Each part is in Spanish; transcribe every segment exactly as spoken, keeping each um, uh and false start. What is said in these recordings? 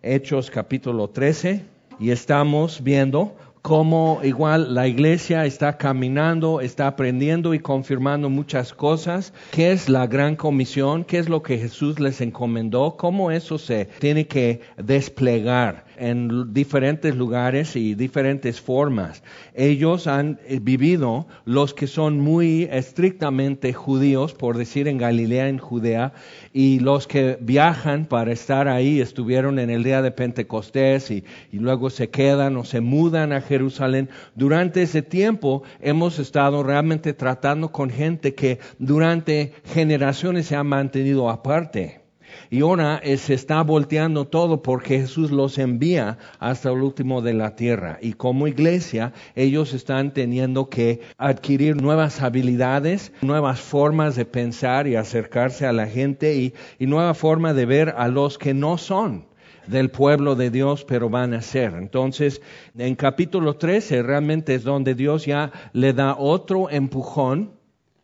Hechos capítulo trece y estamos viendo cómo igual la iglesia está caminando, está aprendiendo y confirmando muchas cosas. ¿Qué es la gran comisión? ¿Qué es lo que Jesús les encomendó? ¿Cómo eso se tiene que desplegar en diferentes lugares y diferentes formas? Ellos han vivido, los que son muy estrictamente judíos, por decir en Galilea, en Judea, y los que viajan para estar ahí, estuvieron en el día de Pentecostés y, y luego se quedan o se mudan a Jerusalén. Durante ese tiempo hemos estado realmente tratando con gente que durante generaciones se ha mantenido aparte. Y ahora eh, se está volteando todo porque Jesús los envía hasta el último de la tierra. Y como iglesia, ellos están teniendo que adquirir nuevas habilidades, nuevas formas de pensar y acercarse a la gente y, y nueva forma de ver a los que no son del pueblo de Dios, pero van a ser. Entonces, en capítulo trece realmente es donde Dios ya le da otro empujón.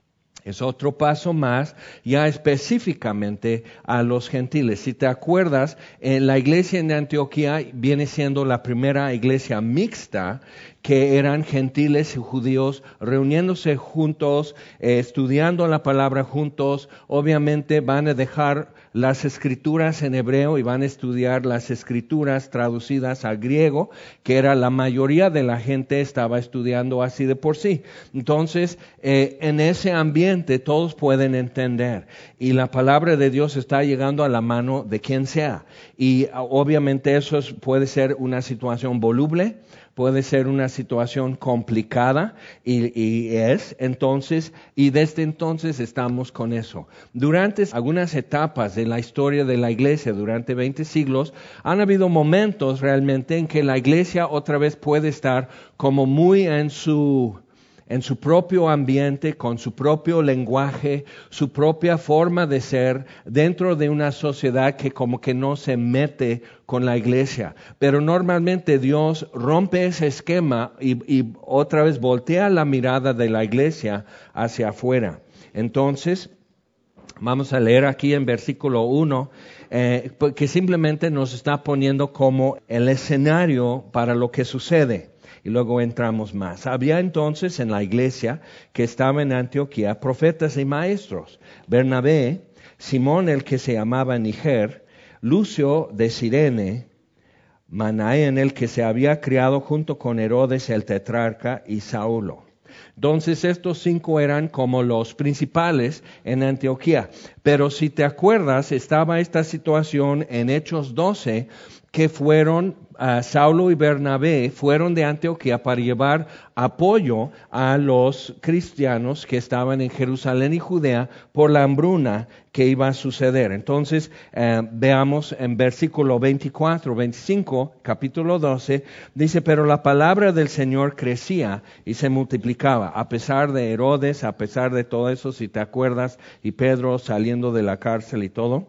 Es otro paso más, ya específicamente a los gentiles. Si te acuerdas, en la iglesia en Antioquía viene siendo la primera iglesia mixta, que eran gentiles y judíos reuniéndose juntos, eh, estudiando la palabra juntos. Obviamente van a dejar las escrituras en hebreo y van a estudiar las escrituras traducidas al griego, que era la mayoría de la gente estaba estudiando así de por sí. Entonces, eh, en ese ambiente todos pueden entender y la palabra de Dios está llegando a la mano de quien sea. Y obviamente eso es, puede ser una situación voluble, puede ser una situación complicada y, y es entonces, y desde entonces estamos con eso. Durante algunas etapas de la historia de la iglesia, durante veinte siglos, han habido momentos realmente en que la iglesia otra vez puede estar como muy en su... en su propio ambiente, con su propio lenguaje, su propia forma de ser, dentro de una sociedad que como que no se mete con la iglesia. Pero normalmente Dios rompe ese esquema y, y otra vez voltea la mirada de la iglesia hacia afuera. Entonces, vamos a leer aquí en versículo uno, eh, que simplemente nos está poniendo como el escenario para lo que sucede. Y luego entramos más. Había entonces en la iglesia que estaba en Antioquía profetas y maestros. Bernabé, Simón el que se llamaba Niger, Lucio de Cirene, Manaén el que se había criado junto con Herodes el tetrarca y Saulo. Entonces estos cinco eran como los principales en Antioquía. Pero si te acuerdas, estaba esta situación en Hechos doce, que fueron, uh, Saulo y Bernabé fueron de Antioquía para llevar apoyo a los cristianos que estaban en Jerusalén y Judea por la hambruna que iba a suceder. Entonces, uh, veamos en versículo veinticuatro, veinticinco, capítulo doce, dice, pero la palabra del Señor crecía y se multiplicaba, a pesar de Herodes, a pesar de todo eso, si te acuerdas, y Pedro saliendo de la cárcel y todo.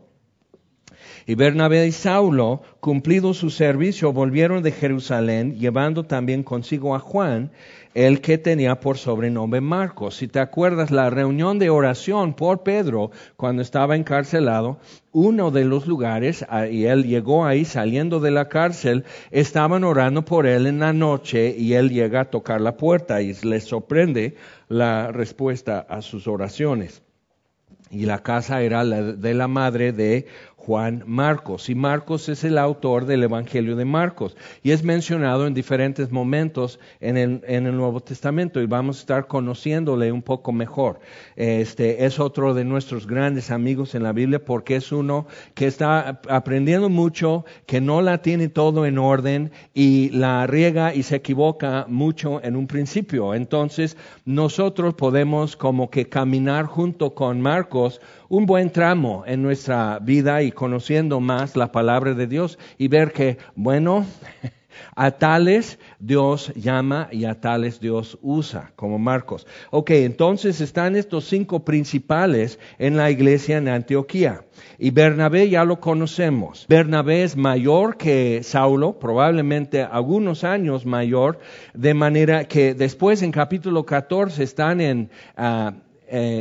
Y Bernabé y Saulo, cumplido su servicio, volvieron de Jerusalén, llevando también consigo a Juan, el que tenía por sobrenombre Marcos. Si te acuerdas, la reunión de oración por Pedro, cuando estaba encarcelado, uno de los lugares, y él llegó ahí saliendo de la cárcel, estaban orando por él en la noche, y él llega a tocar la puerta, y les sorprende la respuesta a sus oraciones. Y la casa era la de la madre de Juan Marcos. Y Marcos es el autor del Evangelio de Marcos. Y es mencionado en diferentes momentos en el, en el Nuevo Testamento. Y vamos a estar conociéndole un poco mejor. Este es otro de nuestros grandes amigos en la Biblia porque es uno que está aprendiendo mucho, que no la tiene todo en orden y la riega y se equivoca mucho en un principio. Entonces nosotros podemos como que caminar junto con Marcos un buen tramo en nuestra vida y conociendo más la palabra de Dios y ver que, bueno, a tales Dios llama y a tales Dios usa, como Marcos. Ok, entonces están estos cinco principales en la iglesia en Antioquía. Y Bernabé ya lo conocemos. Bernabé es mayor que Saulo, probablemente algunos años mayor, de manera que después en capítulo catorce están en... Uh, eh,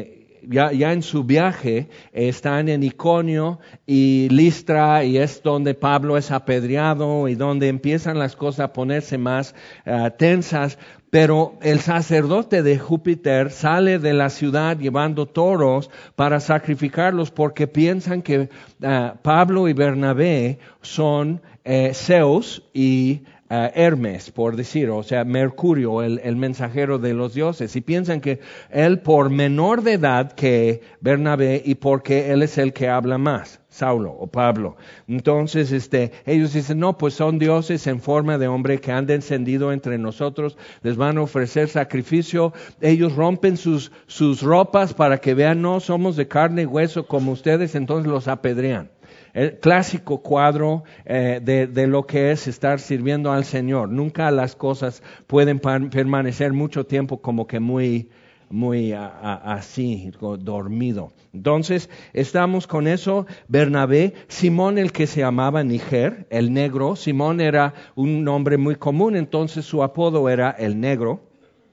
ya, ya en su viaje están en Iconio y Listra, y es donde Pablo es apedreado y donde empiezan las cosas a ponerse más uh, tensas. Pero el sacerdote de Júpiter sale de la ciudad llevando toros para sacrificarlos porque piensan que uh, Pablo y Bernabé son uh, Zeus y Uh, Hermes, por decir, o sea, Mercurio, el, el mensajero de los dioses, y piensan que él por menor de edad que Bernabé y porque él es el que habla más, Saulo o Pablo. Entonces, este, ellos dicen, no, pues son dioses en forma de hombre que han descendido entre nosotros, les van a ofrecer sacrificio, ellos rompen sus, sus ropas para que vean, no, somos de carne y hueso como ustedes, entonces los apedrean. El clásico cuadro eh, de, de lo que es estar sirviendo al Señor. Nunca las cosas pueden par- permanecer mucho tiempo como que muy, muy a, a, así, dormido. Entonces, estamos con eso. Bernabé, Simón, el que se llamaba Níger, el negro. Simón era un nombre muy común, entonces su apodo era el negro.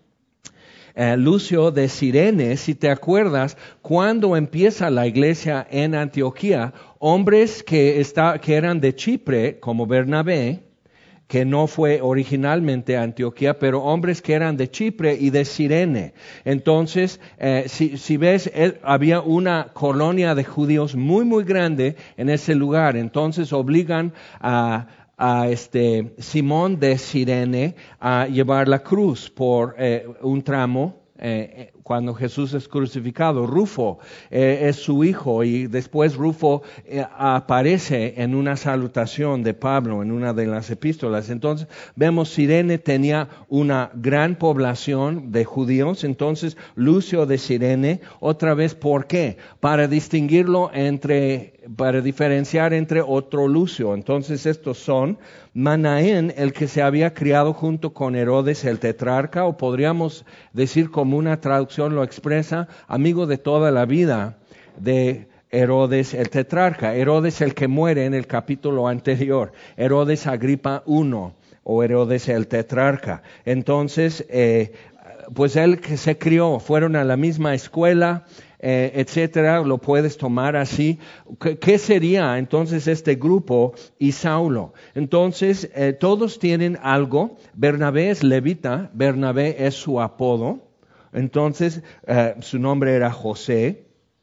Uh, Lucio de Cirene, si te acuerdas, cuando empieza la iglesia en Antioquía, hombres que, está, que eran de Chipre, como Bernabé, que no fue originalmente Antioquía, pero hombres que eran de Chipre y de Cirene. Entonces, eh, si, si ves, eh, había una colonia de judíos muy, muy grande en ese lugar. Entonces, obligan a... a este Simón de Cirene a llevar la cruz por eh, un tramo eh, cuando Jesús es crucificado. Rufo eh, es su hijo y después Rufo eh, aparece en una salutación de Pablo en una de las epístolas. Entonces vemos Cirene tenía una gran población de judíos. Entonces Lucio de Cirene, otra vez, ¿por qué? Para distinguirlo entre para diferenciar entre otro Lucio. Entonces estos son Manaén, el que se había criado junto con Herodes el tetrarca, o podríamos decir como una traducción lo expresa, amigo de toda la vida de Herodes el tetrarca. Herodes el que muere en el capítulo anterior, Herodes Agripa I o Herodes el tetrarca. Entonces, eh, pues él que se crió, fueron a la misma escuela, Eh, etcétera, lo puedes tomar así. ¿Qué, qué sería entonces este grupo y Saulo? Entonces, eh, todos tienen algo. Bernabé es levita, Bernabé es su apodo. Entonces, eh, su nombre era José.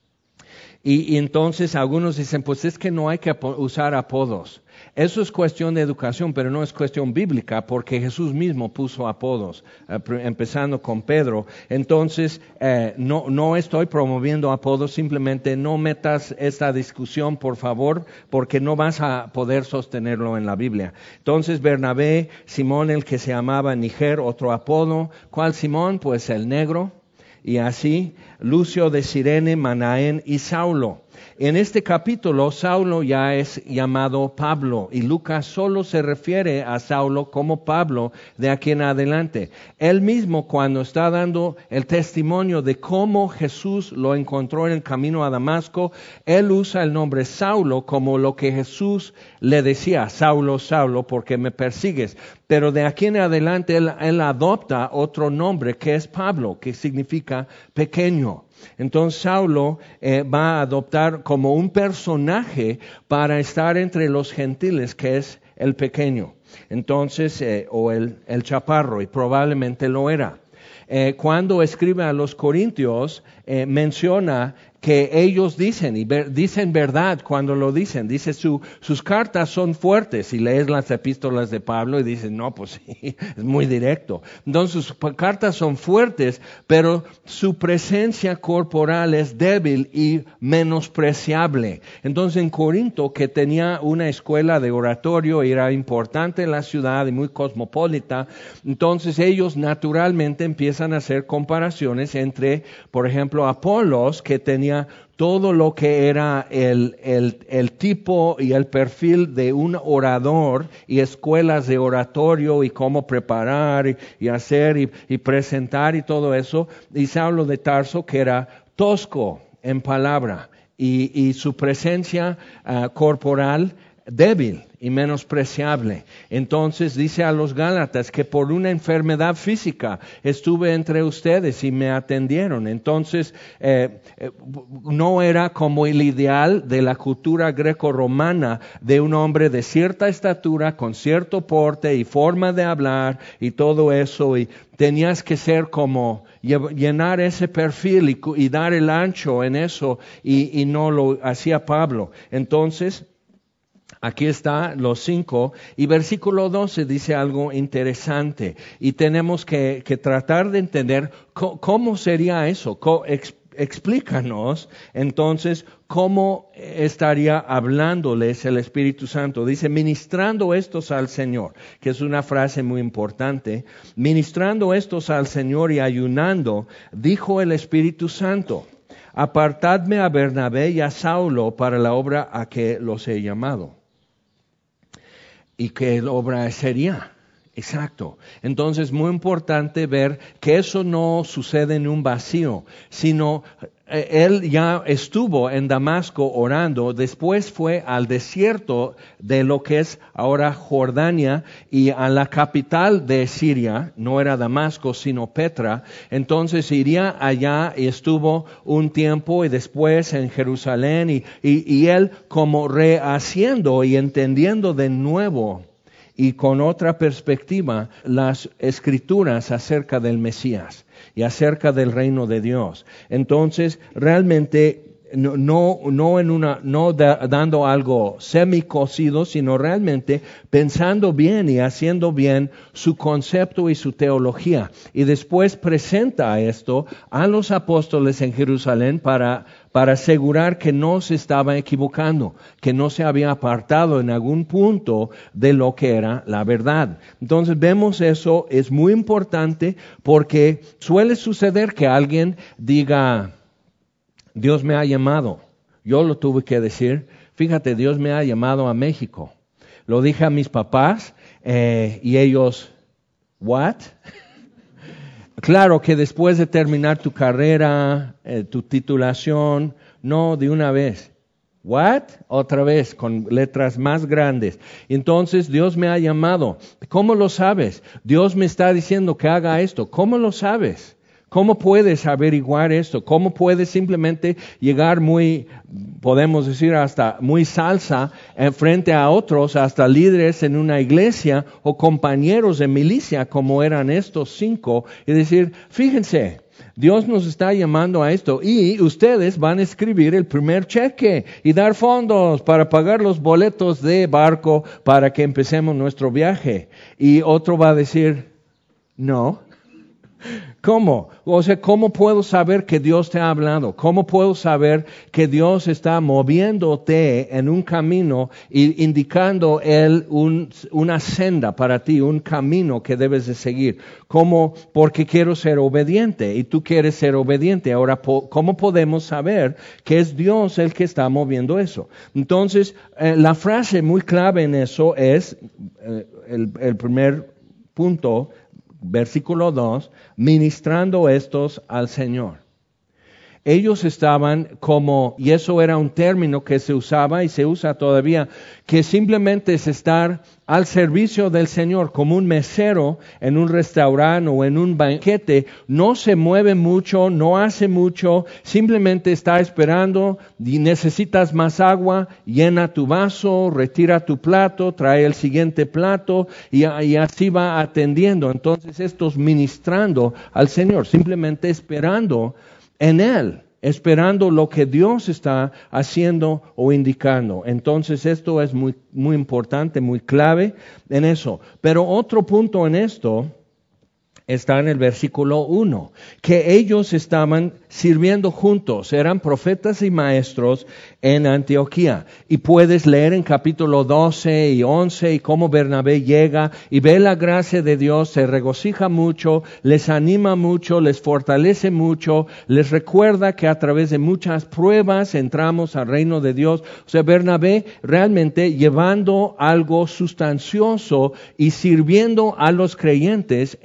Y, y entonces algunos dicen, pues es que no hay que ap- usar apodos. Eso es cuestión de educación, pero no es cuestión bíblica, porque Jesús mismo puso apodos, eh, empezando con Pedro. Entonces, eh, no, no estoy promoviendo apodos, simplemente no metas esta discusión, por favor, porque no vas a poder sostenerlo en la Biblia. Entonces, Bernabé, Simón, el que se llamaba Níger, otro apodo. ¿Cuál Simón? Pues el negro. Y así, Lucio de Cirene, Manaén y Saulo. En este capítulo, Saulo ya es llamado Pablo y Lucas solo se refiere a Saulo como Pablo de aquí en adelante. Él mismo, cuando está dando el testimonio de cómo Jesús lo encontró en el camino a Damasco, él usa el nombre Saulo como lo que Jesús le decía, Saulo, Saulo, porque me persigues. Pero de aquí en adelante él, él adopta otro nombre que es Pablo, que significa pequeño. Entonces Saulo eh, va a adoptar como un personaje para estar entre los gentiles, que es el pequeño. Entonces, eh, o el, el chaparro, y probablemente lo era. Eh, cuando escribe a los Corintios, eh, menciona que ellos dicen, y ver, dicen verdad cuando lo dicen. Dice, su, sus cartas son fuertes. Y lees las epístolas de Pablo y dices, no, pues sí, es muy directo. Entonces, sus cartas son fuertes, pero su presencia corporal es débil y menospreciable. Entonces, en Corinto, que tenía una escuela de oratorio, y era importante en la ciudad y muy cosmopolita, entonces ellos naturalmente empiezan a hacer comparaciones entre, por ejemplo, Apolos, que tenía todo lo que era el, el, el tipo y el perfil de un orador y escuelas de oratorio y cómo preparar y, y hacer y, y presentar y todo eso. Y Saulo de Tarso, que era tosco en palabra y, y su presencia uh, corporal débil y menospreciable. Entonces dice a los Gálatas que por una enfermedad física estuve entre ustedes y me atendieron. Entonces eh, no era como el ideal de la cultura greco-romana de un hombre de cierta estatura, con cierto porte y forma de hablar y todo eso, y tenías que ser como llenar ese perfil y, y dar el ancho en eso, y, y no lo hacía Pablo. Entonces aquí está los cinco, y versículo doce dice algo interesante, y tenemos que, que tratar de entender cómo, cómo sería eso. Co, ex, explícanos entonces cómo estaría hablándoles el Espíritu Santo. Dice, ministrando estos al Señor, que es una frase muy importante. Ministrando estos al Señor y ayunando, dijo el Espíritu Santo, apartadme a Bernabé y a Saulo para la obra a que los he llamado. ¿Y qué obra sería? Exacto. Entonces, muy importante ver que eso no sucede en un vacío, sino eh, él ya estuvo en Damasco orando, después fue al desierto de lo que es ahora Jordania y a la capital de Siria, no era Damasco sino Petra. Entonces iría allá y estuvo un tiempo, y después en Jerusalén, y, y, y él como rehaciendo y entendiendo de nuevo y con otra perspectiva las escrituras acerca del Mesías y acerca del reino de Dios. Entonces, realmente no, no, no en una, no da, dando algo semicocido, sino realmente pensando bien y haciendo bien su concepto y su teología. Y después presenta esto a los apóstoles en Jerusalén para para asegurar que no se estaba equivocando, que no se había apartado en algún punto de lo que era la verdad. Entonces vemos eso, es muy importante, porque suele suceder que alguien diga, Dios me ha llamado. Yo lo tuve que decir, fíjate, Dios me ha llamado a México. Lo dije a mis papás eh, y ellos, ¿what? Claro que después de terminar tu carrera, eh, tu titulación, no de una vez. ¿What? Otra vez, con letras más grandes. Entonces, Dios me ha llamado. ¿Cómo lo sabes? Dios me está diciendo que haga esto. ¿Cómo lo sabes? ¿Cómo puedes averiguar esto? ¿Cómo puedes simplemente llegar muy, podemos decir hasta muy salsa, en frente a otros, hasta líderes en una iglesia o compañeros de milicia como eran estos cinco, y decir, fíjense, Dios nos está llamando a esto y ustedes van a escribir el primer cheque y dar fondos para pagar los boletos de barco para que empecemos nuestro viaje? Y otro va a decir, no. ¿Cómo? O sea, ¿cómo puedo saber que Dios te ha hablado? ¿Cómo puedo saber que Dios está moviéndote en un camino y indicando Él un, una senda para ti, un camino que debes de seguir? ¿Cómo? Porque quiero ser obediente y tú quieres ser obediente. Ahora, ¿cómo podemos saber que es Dios el que está moviendo eso? Entonces, eh, la frase muy clave en eso es, eh, el, el primer punto, versículo dos, ministrando estos al Señor. Ellos estaban como, y eso era un término que se usaba y se usa todavía, que simplemente es estar al servicio del Señor, como un mesero en un restaurante o en un banquete. No se mueve mucho, no hace mucho, simplemente está esperando. Y necesitas más agua, llena tu vaso, retira tu plato, trae el siguiente plato, y, y así va atendiendo. Entonces estos ministrando al Señor, simplemente esperando en Él, esperando lo que Dios está haciendo o indicando. Entonces esto es muy, muy importante, muy clave en eso. Pero otro punto en esto está en el versículo uno, que ellos estaban sirviendo juntos, eran profetas y maestros en Antioquía. Y puedes leer en capítulo doce y once y cómo Bernabé llega y ve la gracia de Dios, se regocija mucho, les anima mucho, les fortalece mucho, les recuerda que a través de muchas pruebas entramos al reino de Dios. O sea, Bernabé realmente llevando algo sustancioso y sirviendo a los creyentes en la palabra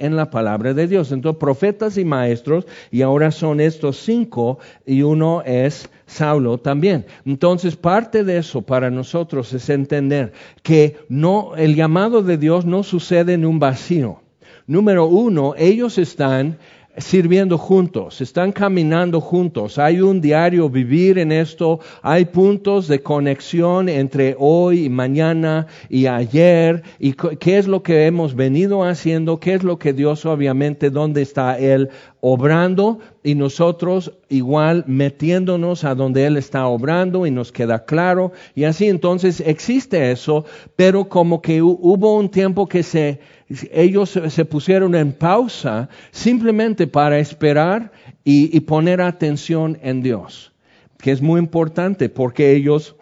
palabra de Dios. Entonces, profetas y maestros, y ahora son estos cinco, y uno es Saulo también. Entonces, parte de eso para nosotros es entender que no, el llamado de Dios no sucede en un vacío. Número uno, ellos están sirviendo juntos, están caminando juntos, hay un diario vivir en esto, hay puntos de conexión entre hoy y mañana y ayer, y qué es lo que hemos venido haciendo, qué es lo que Dios obviamente, dónde está Él obrando, y nosotros igual metiéndonos a donde Él está obrando y nos queda claro, y así entonces existe eso, pero como que hubo un tiempo que se ellos se pusieron en pausa simplemente para esperar y, y poner atención en Dios, que es muy importante porque ellos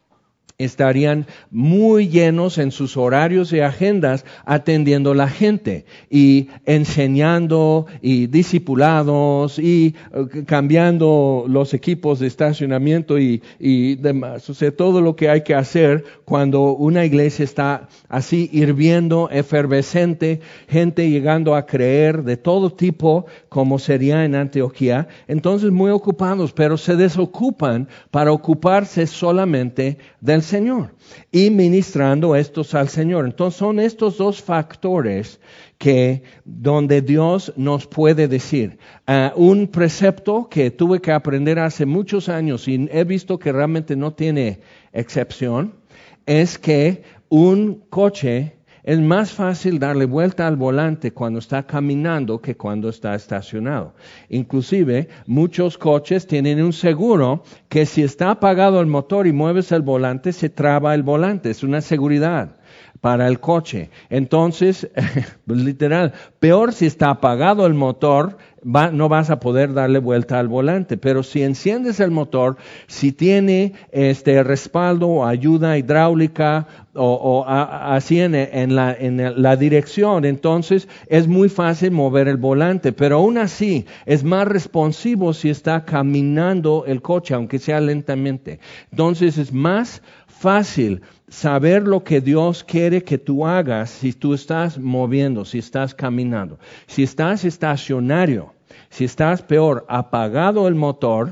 estarían muy llenos en sus horarios y agendas atendiendo a la gente y enseñando y discipulados y uh, cambiando los equipos de estacionamiento y, y demás. O sea, todo lo que hay que hacer cuando una iglesia está así hirviendo, efervescente, gente llegando a creer de todo tipo, como sería en Antioquía. Entonces muy ocupados, pero se desocupan para ocuparse solamente del Señor y ministrando estos al Señor. Entonces son estos dos factores que donde Dios nos puede decir. Uh, un precepto que tuve que aprender hace muchos años y he visto que realmente no tiene excepción, es que un coche es más fácil darle vuelta al volante cuando está caminando que cuando está estacionado. Inclusive, muchos coches tienen un seguro que si está apagado el motor y mueves el volante, se traba el volante. Es una seguridad para el coche. Entonces, literal, peor si está apagado el motor, va, no vas a poder darle vuelta al volante. Pero si enciendes el motor, si tiene este respaldo o ayuda hidráulica o, o a, así en, en, la, en la dirección, entonces es muy fácil mover el volante. Pero aún así, es más responsivo si está caminando el coche, aunque sea lentamente. Entonces es más fácil saber lo que Dios quiere que tú hagas si tú estás moviendo, si estás caminando. Si estás estacionario, si estás peor, apagado el motor,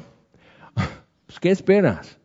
pues ¿qué esperas?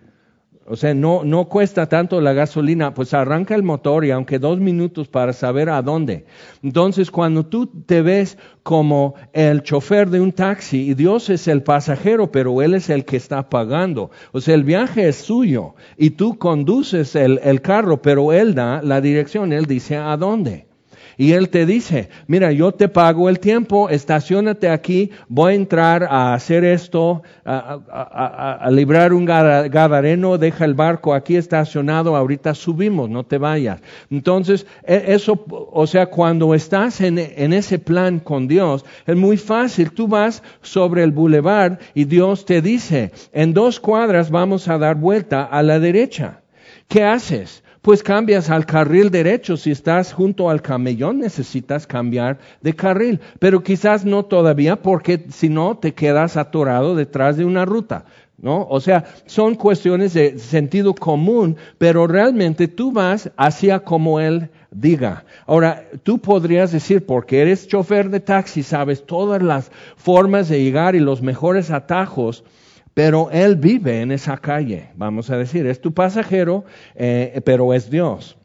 O sea, no, no cuesta tanto la gasolina, pues arranca el motor y aunque dos minutos para saber a dónde. Entonces, cuando tú te ves como el chofer de un taxi y Dios es el pasajero, pero Él es el que está pagando. O sea, el viaje es suyo y tú conduces el, el carro, pero Él da la dirección, Él dice a dónde. Y Él te dice, mira, yo te pago el tiempo, estaciónate aquí, voy a entrar a hacer esto, a, a, a, a librar un gadareno, deja el barco aquí estacionado, ahorita subimos, no te vayas. Entonces, eso, o sea, cuando estás en, en ese plan con Dios, es muy fácil. Tú vas sobre el bulevar y Dios te dice, en dos cuadras vamos a dar vuelta a la derecha. ¿Qué haces? Pues cambias al carril derecho. Si estás junto al camellón, necesitas cambiar de carril. Pero quizás no todavía, porque si no, te quedas atorado detrás de una ruta, ¿no? O sea, son cuestiones de sentido común, pero realmente tú vas hacia como Él diga. Ahora, tú podrías decir, porque eres chofer de taxi, sabes todas las formas de llegar y los mejores atajos, pero Él vive en esa calle, vamos a decir, es tu pasajero, eh, pero es Dios.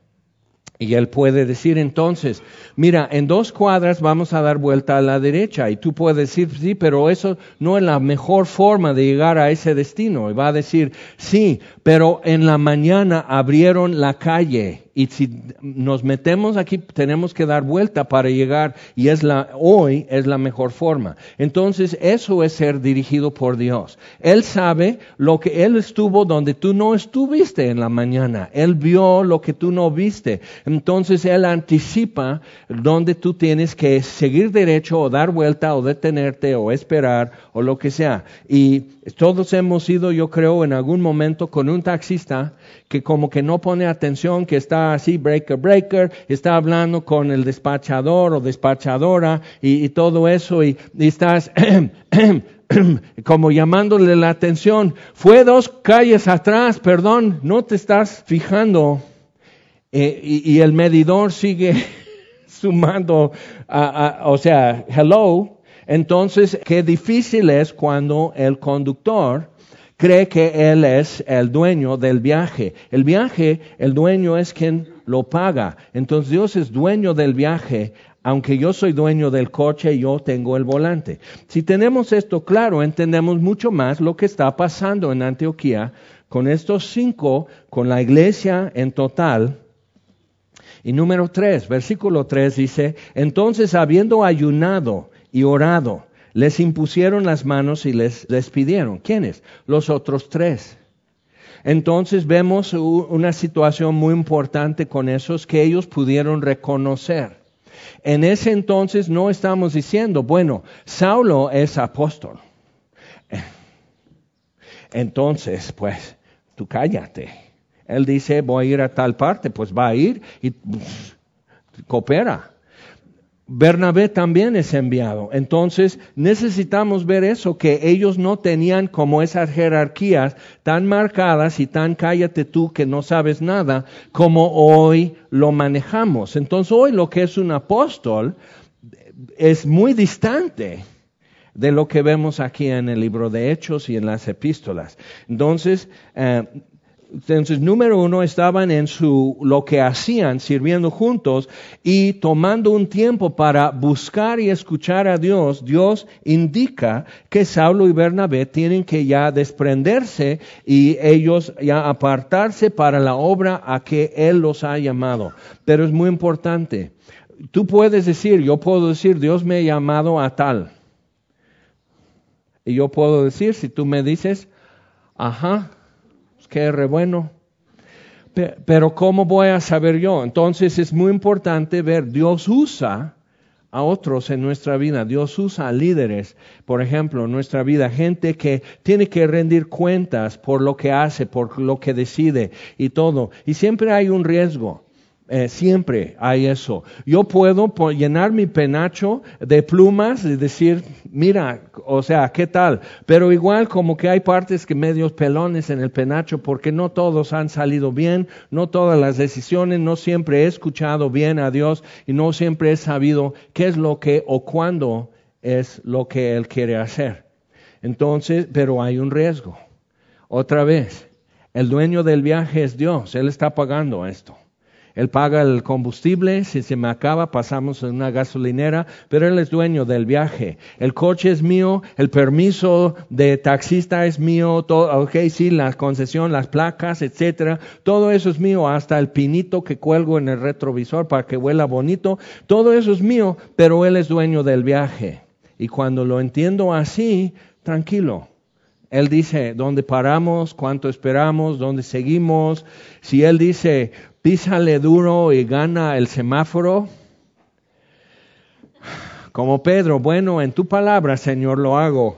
Y Él puede decir entonces, mira, en dos cuadras vamos a dar vuelta a la derecha. Y tú puedes decir, sí, pero eso no es la mejor forma de llegar a ese destino. Y va a decir, sí, pero en la mañana abrieron la calle. Y si nos metemos aquí, tenemos que dar vuelta para llegar, y es la, hoy es la mejor forma. Entonces, eso es ser dirigido por Dios. Él sabe lo que Él estuvo donde tú no estuviste en la mañana. Él vio lo que tú no viste. Entonces, Él anticipa donde tú tienes que seguir derecho o dar vuelta o detenerte o esperar o lo que sea. Y todos hemos ido, yo creo, en algún momento con un taxista que como que no pone atención, que está así, breaker, breaker, está hablando con el despachador o despachadora y, y todo eso, y, y estás como llamándole la atención. Fue dos calles atrás, perdón, no te estás fijando. Eh, y, y el medidor sigue sumando, uh, uh, o sea, hello. Entonces, qué difícil es cuando el conductor cree que él es el dueño del viaje. El viaje, el dueño es quien lo paga. Entonces, Dios es dueño del viaje. Aunque yo soy dueño del coche, yo tengo el volante. Si tenemos esto claro, entendemos mucho más lo que está pasando en Antioquía con estos cinco, con la iglesia en total. Y número tres, versículo tres dice, entonces habiendo ayunado y orado, les impusieron las manos y les despidieron. ¿Quiénes? Los otros tres. Entonces vemos una situación muy importante con esos que ellos pudieron reconocer. En ese entonces no estamos diciendo, bueno, Saulo es apóstol. Entonces, pues, tú cállate. Él dice, voy a ir a tal parte, pues va a ir y pff, coopera. Bernabé también es enviado. Entonces necesitamos ver eso, que ellos no tenían como esas jerarquías tan marcadas y tan cállate tú que no sabes nada como hoy lo manejamos. Entonces hoy lo que es un apóstol es muy distante de lo que vemos aquí en el libro de Hechos y en las epístolas. Entonces, eh, Entonces, número uno, estaban en su, lo que hacían, sirviendo juntos y tomando un tiempo para buscar y escuchar a Dios. Dios indica que Saulo y Bernabé tienen que ya desprenderse y ellos ya apartarse para la obra a que Él los ha llamado. Pero es muy importante. Tú puedes decir, yo puedo decir, Dios me ha llamado a tal. Y yo puedo decir, si tú me dices, ajá, que re bueno, pero ¿cómo voy a saber yo? Entonces es muy importante ver, Dios usa a otros en nuestra vida, Dios usa a líderes, por ejemplo, en nuestra vida, gente que tiene que rendir cuentas por lo que hace, por lo que decide y todo, y siempre hay un riesgo. Eh, siempre hay eso. Yo puedo po- llenar mi penacho de plumas y decir, mira, o sea, ¿qué tal? Pero igual como que hay partes que medios pelones en el penacho porque no todos han salido bien, no todas las decisiones, no siempre he escuchado bien a Dios y no siempre he sabido qué es lo que o cuándo es lo que Él quiere hacer. Entonces, pero hay un riesgo. Otra vez, el dueño del viaje es Dios, Él está pagando esto. Él paga el combustible, si se me acaba pasamos en una gasolinera, pero Él es dueño del viaje. El coche es mío, el permiso de taxista es mío, todo, ok, sí, la concesión, las placas, etcétera, todo eso es mío, hasta el pinito que cuelgo en el retrovisor para que huela bonito, todo eso es mío, pero Él es dueño del viaje. Y cuando lo entiendo así, tranquilo. Él dice dónde paramos, cuánto esperamos, dónde seguimos. Si Él dice, písale duro y gana el semáforo, como Pedro, bueno, en tu palabra, Señor, lo hago.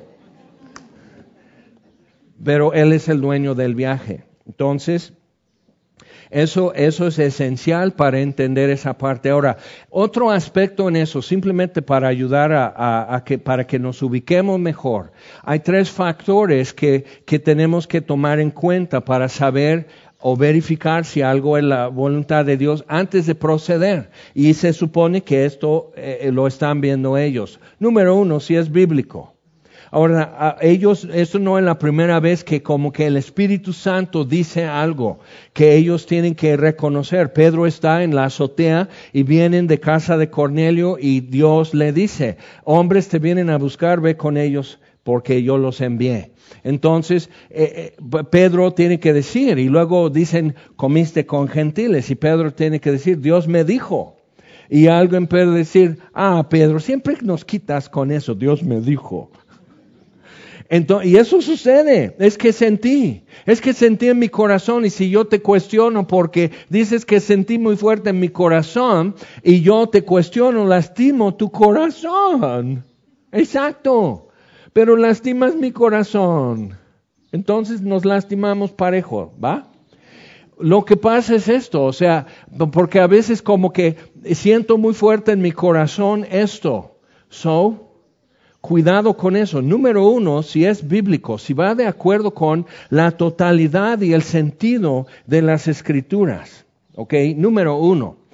Pero Él es el dueño del viaje. Entonces, Eso, eso es esencial para entender esa parte. Ahora, otro aspecto en eso, simplemente para ayudar a, a, a que, para que nos ubiquemos mejor. Hay tres factores que, que tenemos que tomar en cuenta para saber o verificar si algo es la voluntad de Dios antes de proceder. Y se supone que esto eh, lo están viendo ellos. Número uno, si es bíblico. Ahora, a ellos, esto no es la primera vez que como que el Espíritu Santo dice algo que ellos tienen que reconocer. Pedro está en la azotea y vienen de casa de Cornelio y Dios le dice, hombres te vienen a buscar, ve con ellos porque yo los envié. Entonces, eh, eh, Pedro tiene que decir, y luego dicen, comiste con gentiles, y Pedro tiene que decir, Dios me dijo. Y alguien puede decir, ah, Pedro, siempre nos quitas con eso, Dios me dijo. Entonces, y eso sucede, es que sentí, es que sentí en mi corazón, y si yo te cuestiono porque dices que sentí muy fuerte en mi corazón, y yo te cuestiono, lastimo tu corazón. Exacto, pero lastimas mi corazón. Entonces nos lastimamos parejo, ¿va? Lo que pasa es esto, o sea, porque a veces como que siento muy fuerte en mi corazón esto, so... Cuidado con eso. Número uno, si es bíblico, si va de acuerdo con la totalidad y el sentido de las Escrituras. ¿Ok? Número uno.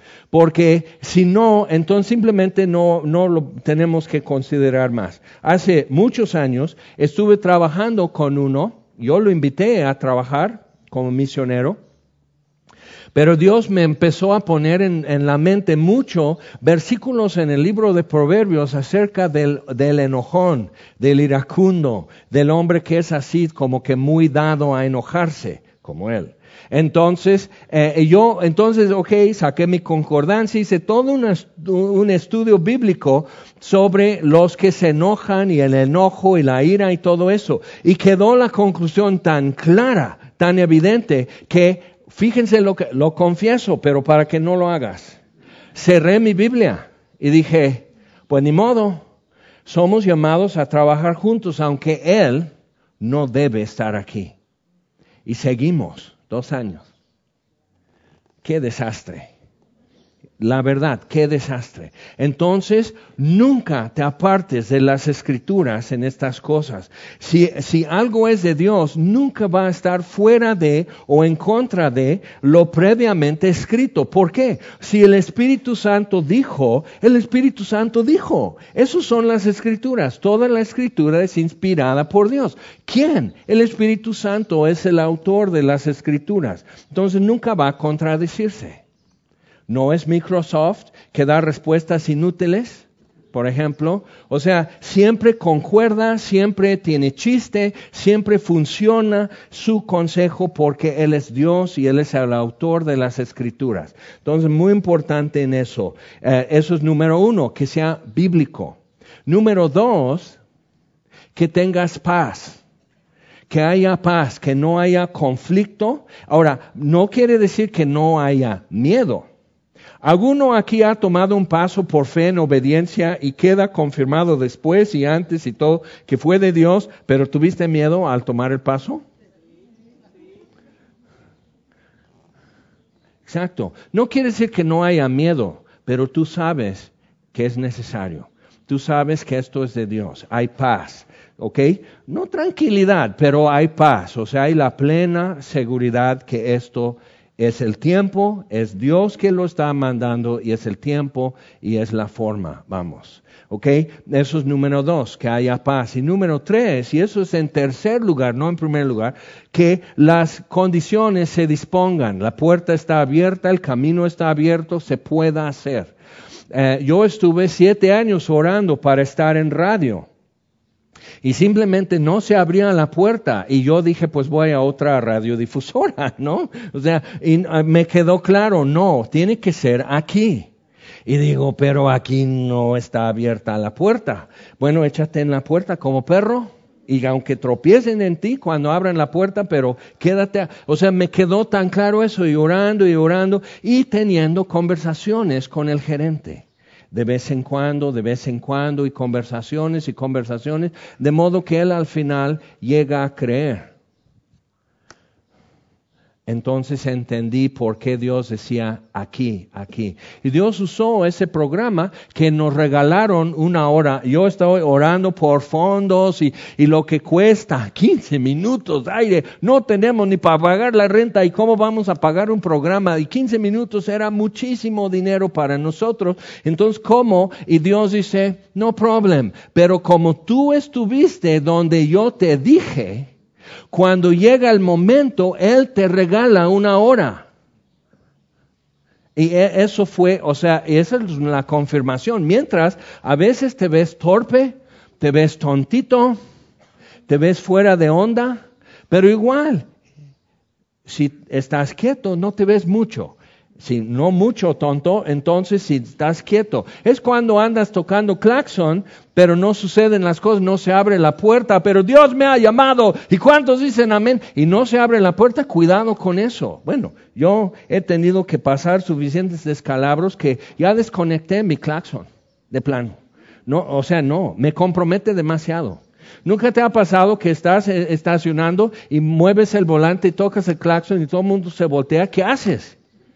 Porque si no, entonces simplemente no, no lo tenemos que considerar más. Hace muchos años estuve trabajando con uno, yo lo invité a trabajar como misionero, pero Dios me empezó a poner en, en la mente mucho versículos en el libro de Proverbios acerca del, del enojón, del iracundo, del hombre que es así como que muy dado a enojarse, como él. Entonces, eh, yo, entonces, ok, saqué mi concordancia, hice todo un, un estudio bíblico sobre los que se enojan y el enojo y la ira y todo eso. Y quedó la conclusión tan clara, tan evidente, que fíjense lo que, lo confieso, pero para que no lo hagas. Cerré mi Biblia y dije, pues ni modo, somos llamados a trabajar juntos, aunque Él no debe estar aquí. Y seguimos. Dos años. ¡Qué desastre! La verdad, qué desastre. Entonces, nunca te apartes de las Escrituras en estas cosas. Si, si algo es de Dios, nunca va a estar fuera de o en contra de lo previamente escrito. ¿Por qué? Si el Espíritu Santo dijo, el Espíritu Santo dijo. Esas son las Escrituras. Toda la Escritura es inspirada por Dios. ¿Quién? El Espíritu Santo es el autor de las Escrituras. Entonces, nunca va a contradecirse. No es Microsoft que da respuestas inútiles, por ejemplo. O sea, siempre concuerda, siempre tiene chiste, siempre funciona su consejo porque Él es Dios y Él es el autor de las Escrituras. Entonces, muy importante en eso. Eh, eso es número uno, que sea bíblico. Número dos, que tengas paz. Que haya paz, que no haya conflicto. Ahora, no quiere decir que no haya miedo. ¿Alguno aquí ha tomado un paso por fe en obediencia y queda confirmado después y antes y todo que fue de Dios, pero tuviste miedo al tomar el paso? Exacto. No quiere decir que no haya miedo, pero tú sabes que es necesario. Tú sabes que esto es de Dios. Hay paz. ¿Ok? No tranquilidad, pero hay paz. O sea, hay la plena seguridad que esto es el tiempo, es Dios que lo está mandando y es el tiempo y es la forma, vamos. ¿Ok? Eso es número dos, que haya paz. Y número tres, y eso es en tercer lugar, no en primer lugar, que las condiciones se dispongan. La puerta está abierta, el camino está abierto, se pueda hacer. Eh, yo estuve siete años orando para estar en radio. Y simplemente no se abría la puerta. Y yo dije, pues voy a otra radiodifusora, ¿no? O sea, y me quedó claro, no, tiene que ser aquí. Y digo, pero aquí no está abierta la puerta. Bueno, échate en la puerta como perro. Y aunque tropiecen en ti cuando abran la puerta, pero quédate. A... O sea, me quedó tan claro eso, y orando y orando y teniendo conversaciones con el gerente. De vez en cuando, de vez en cuando, y conversaciones y conversaciones, de modo que él al final llega a creer. Entonces entendí por qué Dios decía aquí, aquí. Y Dios usó ese programa que nos regalaron una hora. Yo estoy orando por fondos y, y lo que cuesta quince minutos de aire. No tenemos ni para pagar la renta. ¿Y cómo vamos a pagar un programa? Y quince minutos era muchísimo dinero para nosotros. Entonces, ¿cómo? Y Dios dice, no problem. Pero como tú estuviste donde yo te dije, cuando llega el momento, Él te regala una hora. Y eso fue, o sea, esa es la confirmación. Mientras, a veces te ves torpe, te ves tontito, te ves fuera de onda, pero igual, si estás quieto, no te ves mucho. Si no mucho tonto, entonces si estás quieto. Es cuando andas tocando claxon, pero no suceden las cosas, no se abre la puerta, pero Dios me ha llamado. ¿Y cuántos dicen amén? Y no se abre la puerta, cuidado con eso. Bueno, yo he tenido que pasar suficientes descalabros que ya desconecté mi claxon, de plano. No, o sea, no, me compromete demasiado. ¿Nunca te ha pasado que estás estacionando y mueves el volante y tocas el claxon y todo el mundo se voltea? ¿Qué haces?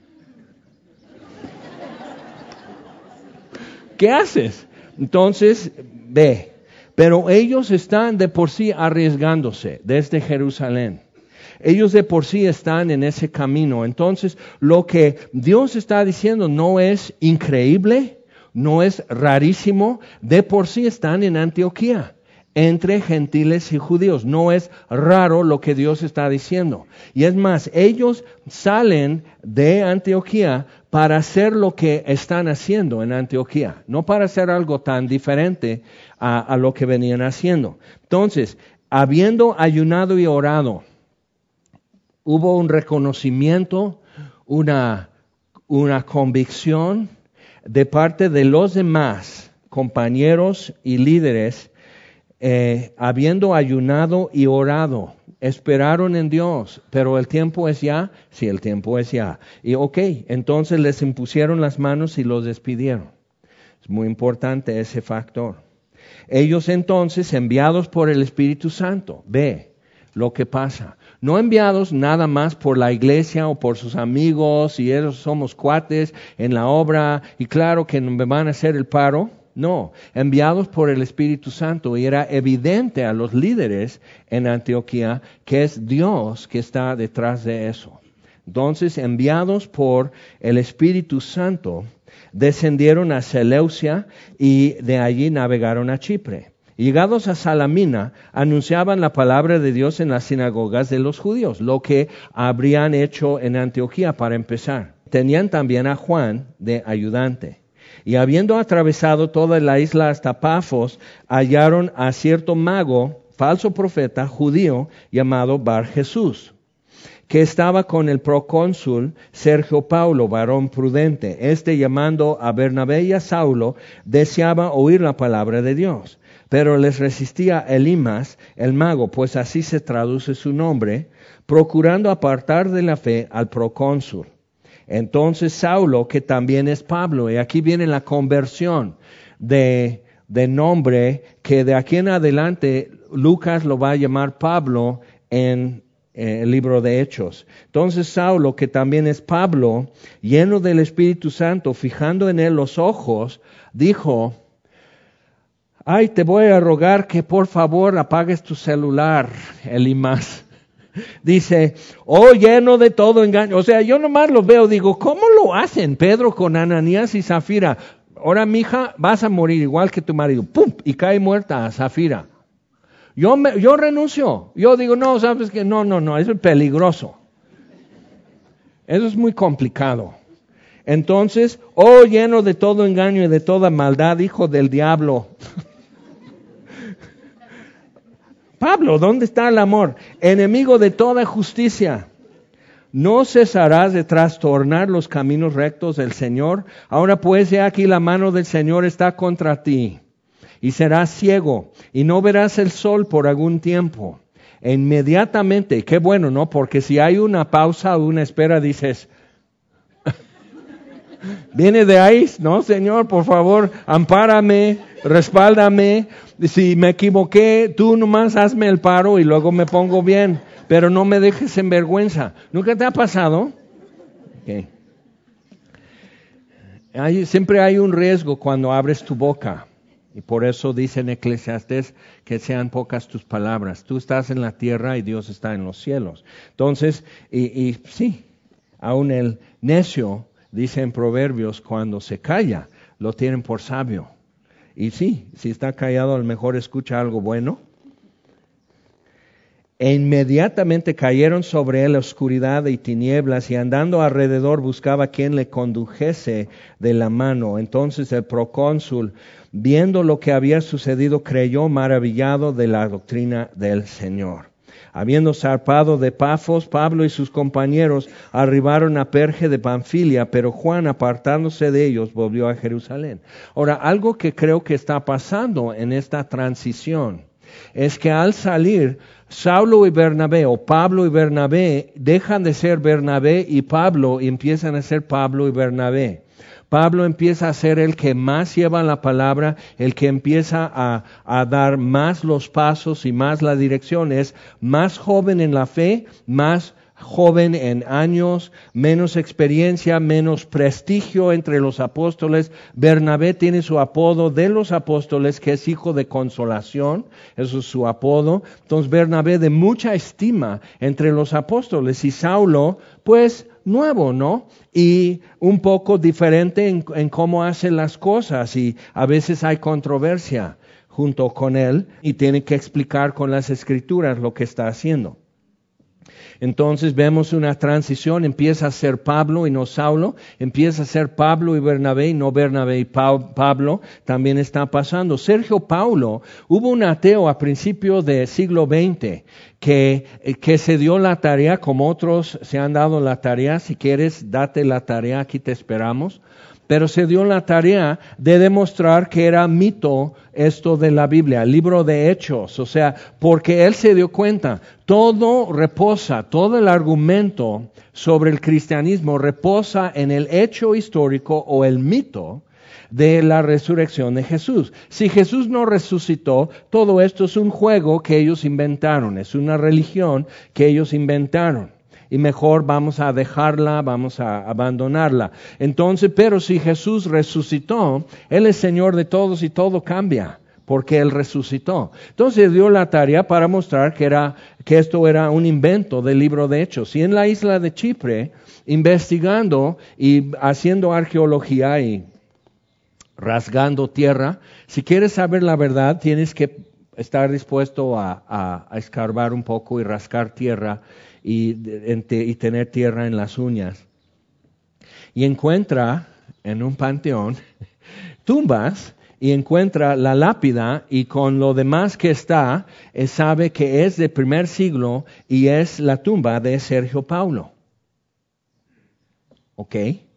¿Qué haces? Entonces, ve. Pero ellos están de por sí arriesgándose desde Jerusalén. Ellos de por sí están en ese camino. Entonces, lo que Dios está diciendo no es increíble, no es rarísimo. De por sí están en Antioquía, entre gentiles y judíos. No es raro lo que Dios está diciendo. Y es más, ellos salen de Antioquía para hacer lo que están haciendo en Antioquía, no para hacer algo tan diferente a, a lo que venían haciendo. Entonces, habiendo ayunado y orado, hubo un reconocimiento, una, una convicción de parte de los demás compañeros y líderes. Eh, habiendo ayunado y orado, esperaron en Dios, pero el tiempo es ya, sí, el tiempo es ya. Y ok, entonces les impusieron las manos y los despidieron. Es muy importante ese factor. Ellos entonces, enviados por el Espíritu Santo, ve lo que pasa. No enviados nada más por la iglesia o por sus amigos, y ellos somos cuates en la obra, y claro que me van a hacer el paro. No, enviados por el Espíritu Santo, y era evidente a los líderes en Antioquía que es Dios que está detrás de eso. Entonces, enviados por el Espíritu Santo, descendieron a Seleucia y de allí navegaron a Chipre. Llegados a Salamina, anunciaban la palabra de Dios en las sinagogas de los judíos, lo que habrían hecho en Antioquía para empezar. Tenían también a Juan de ayudante. Y habiendo atravesado toda la isla hasta Pafos, hallaron a cierto mago, falso profeta, judío, llamado Bar Jesús, que estaba con el procónsul Sergio Paulo, varón prudente. Este, llamando a Bernabé y a Saulo, deseaba oír la palabra de Dios. Pero les resistía Elimas, el mago, pues así se traduce su nombre, procurando apartar de la fe al procónsul. Entonces Saulo, que también es Pablo, y aquí viene la conversión de, de nombre, que de aquí en adelante Lucas lo va a llamar Pablo en eh, el libro de Hechos. Entonces Saulo, que también es Pablo, lleno del Espíritu Santo, fijando en él los ojos, dijo: ay, te voy a rogar que por favor apagues tu celular, Elimas. Dice, oh, lleno de todo engaño. O sea, yo nomás lo veo, digo, ¿cómo lo hacen Pedro con Ananías y Zafira? Ahora, mija, vas a morir igual que tu marido. ¡Pum! Y cae muerta Zafira. Yo, me, yo renuncio. Yo digo, no, sabes que no, no, no, eso es peligroso. Eso es muy complicado. Entonces, oh, lleno de todo engaño y de toda maldad, hijo del diablo. Pablo, ¿dónde está el amor? Enemigo de toda justicia. ¿No cesarás de trastornar los caminos rectos del Señor? Ahora pues, he aquí la mano del Señor está contra ti, y serás ciego, y no verás el sol por algún tiempo. E inmediatamente, qué bueno, ¿no? Porque si hay una pausa o una espera, dices, viene de ahí, ¿no? Señor, por favor, ampárame, respáldame. Si me equivoqué, tú nomás hazme el paro y luego me pongo bien, pero no me dejes en vergüenza. ¿Nunca te ha pasado? Okay. Hay, siempre hay un riesgo cuando abres tu boca, y por eso dice en Eclesiastés que sean pocas tus palabras. Tú estás en la tierra y Dios está en los cielos. Entonces, y, y sí, aún el necio, dice en Proverbios, cuando se calla, lo tienen por sabio. Y sí, si está callado, a lo mejor escucha algo bueno. E inmediatamente cayeron sobre él oscuridad y tinieblas, y andando alrededor buscaba quien le condujese de la mano. Entonces el procónsul, viendo lo que había sucedido, creyó maravillado de la doctrina del Señor. Habiendo zarpado de Pafos, Pablo y sus compañeros arribaron a Perge de Panfilia, pero Juan, apartándose de ellos, volvió a Jerusalén. Ahora, algo que creo que está pasando en esta transición es que al salir, Saulo y Bernabé, o Pablo y Bernabé, dejan de ser Bernabé y Pablo y empiezan a ser Pablo y Bernabé. Pablo empieza a ser el que más lleva la palabra, el que empieza a, a dar más los pasos y más la dirección. Es más joven en la fe, más joven en años, menos experiencia, menos prestigio entre los apóstoles. Bernabé tiene su apodo de los apóstoles, que es hijo de consolación, eso es su apodo. Entonces Bernabé de mucha estima entre los apóstoles, y Saulo, pues nuevo, ¿no? Y un poco diferente en, en cómo hace las cosas, y a veces hay controversia junto con él, y tiene que explicar con las escrituras lo que está haciendo. Entonces vemos una transición, empieza a ser Pablo y no Saulo, empieza a ser Pablo y Bernabé y no Bernabé y pa- Pablo, también está pasando. Sergio Paulo, hubo un ateo a principios del siglo veinte que, que se dio la tarea, como otros se han dado la tarea. Si quieres, date la tarea, aquí te esperamos. Pero se dio la tarea de demostrar que era mito esto de la Biblia, el libro de Hechos. O sea, porque él se dio cuenta, todo reposa, todo el argumento sobre el cristianismo reposa en el hecho histórico o el mito de la resurrección de Jesús. Si Jesús no resucitó, todo esto es un juego que ellos inventaron, es una religión que ellos inventaron. Y mejor vamos a dejarla, vamos a abandonarla. Entonces, pero si Jesús resucitó, Él es Señor de todos y todo cambia, porque Él resucitó. Entonces dio la tarea para mostrar que, era, que esto era un invento del libro de Hechos. Y en la isla de Chipre, investigando y haciendo arqueología y rasgando tierra, si quieres saber la verdad, tienes que estar dispuesto a, a, a escarbar un poco y rascar tierra, Y, y tener tierra en las uñas. Y encuentra en un panteón tumbas, y encuentra la lápida, y con lo demás que está, eh, sabe que es del primer siglo y es la tumba de Sergio Paulo. ¿Ok?